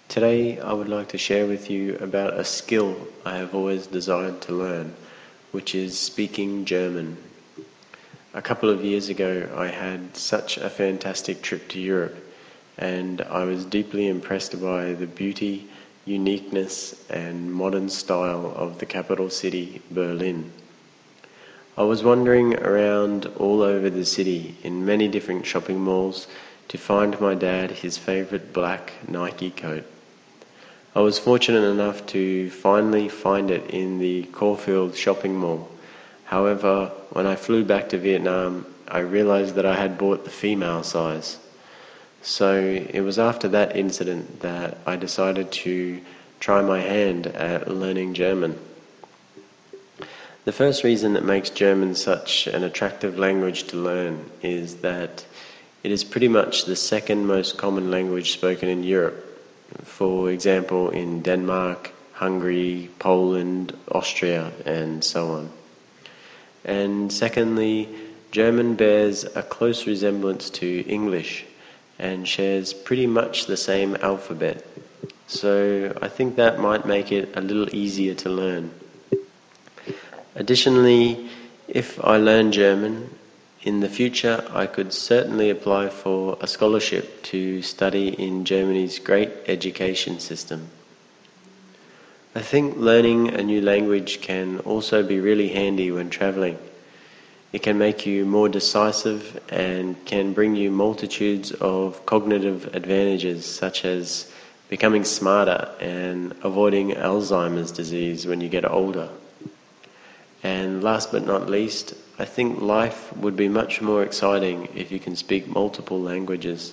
Today I would like to share with you about a skill I have always desired to learn, which is speaking German. A couple of years ago I had such a fantastic trip to Europe, and I was deeply impressed by the beauty, uniqueness and modern style of the capital city, Berlin. I was wandering around all over the city in many different shopping malls to find my dad his favorite black Nike coat. I was fortunate enough to finally find it in the Caulfield shopping mall. However, when I flew back to Vietnam, I realized that I had bought the female size. So it was after that incident that I decided to try my hand at learning German. The first reason that makes German such an attractive language to learn is that it is pretty much the second most common language spoken in Europe. For example, in Denmark, Hungary, Poland, Austria, and so on. And secondly, German bears a close resemblance to English and shares pretty much the same alphabet. So I think that might make it a little easier to learn. Additionally, if I learn German, in the future I could certainly apply for a scholarship to study in Germany's great education system. I think learning a new language can also be really handy when traveling. It can make you more decisive and can bring you multitudes of cognitive advantages, such as becoming smarter and avoiding Alzheimer's disease when you get older. And last but not least, I think life would be much more exciting if you can speak multiple languages.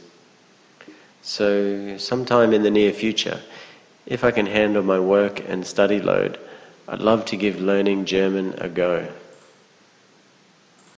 So sometime in the near future, if I can handle my work and study load, I'd love to give learning German a go.